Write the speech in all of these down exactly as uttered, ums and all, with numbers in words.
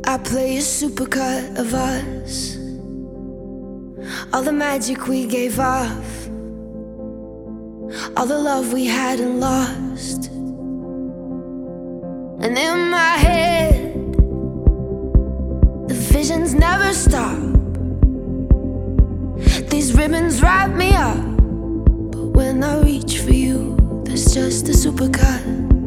I play a supercut of us, all the magic we gave off, all the love we hadn't lost. And in my head, the visions never stop. These ribbons wrap me up, but when I reach for you, there's just a supercut.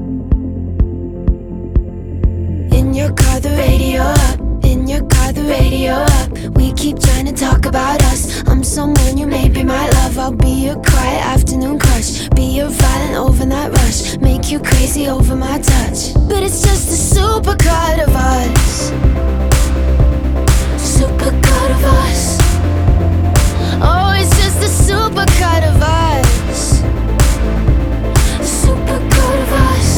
In your car, the radio up. In your car, the radio up. We keep trying to talk about us. I'm someone you may be my love. I'll be your quiet afternoon crush, be your violent overnight rush, make you crazy over my touch. But it's just a supercut of us, supercut of us. Oh, it's just a supercut of us, supercut of us.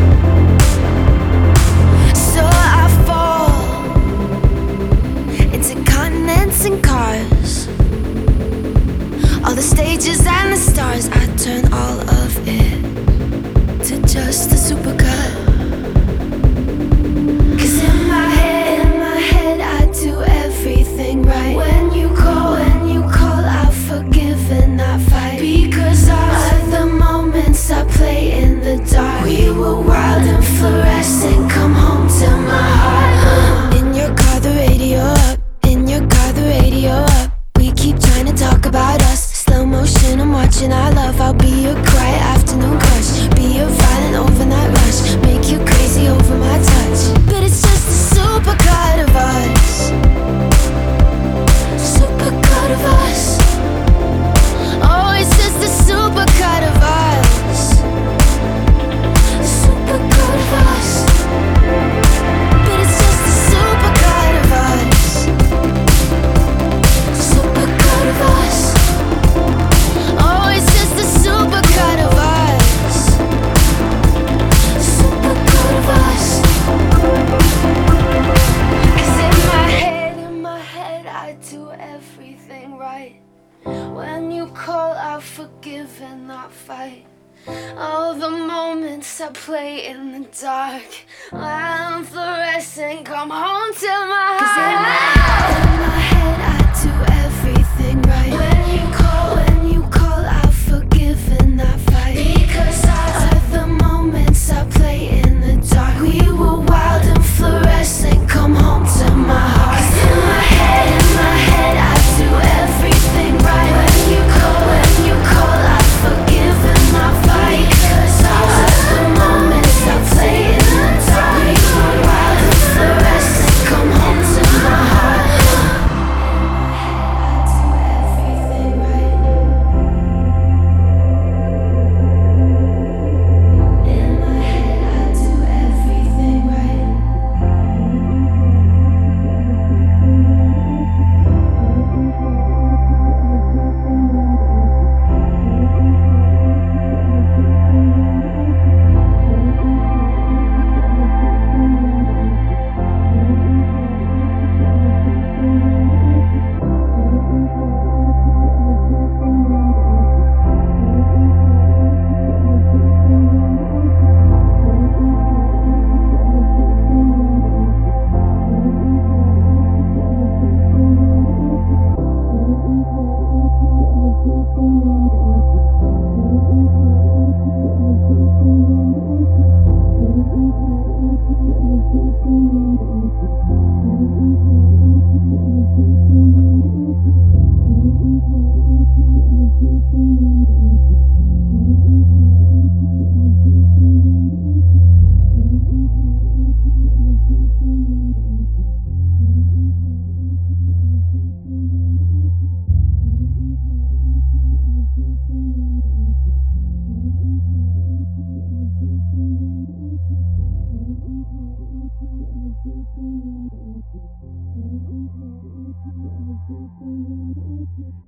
So I fall into continents and cars, all the stages and the stars. I turn all of it to just a supercut. Cause in my head, in my head I do everything right. When you call, when you call, I forgive and not fight. Because of the moments I play in the dark, we were wild and fluorescent. Come home to my heart. In your car, the radio up. In your car, the radio up. We keep trying to talk about us. Slow motion, I'm watching our love. I'll be your quiet afternoon crush, be your violent overnight rush, make you crazy over my touch. But it's just a supercut of us, supercut of us. Oh, it's just a supercut of us, supercut of us. But it's just a supercut of us, supercut of us. Oh, it's just a supercut of us, supercut of us. Cause in my head, in my head I do everything right. When you call, I forgive and not fight. All the moments I play in the dark, I'm fluorescent, come home to my heart. Cause in my, in my head I do everything right. When you call, when you call, I forgive and not fight. Because of the moments I play in the dark, we were wild and fluorescent, come home to my heart. Cause in my head, in my head I do everything right. When you call, when you call, I forgive and not fight. Because of the moments I play in the dark, we were wild and fluorescent, come home to my heart. In my head I do everything right. Thank you.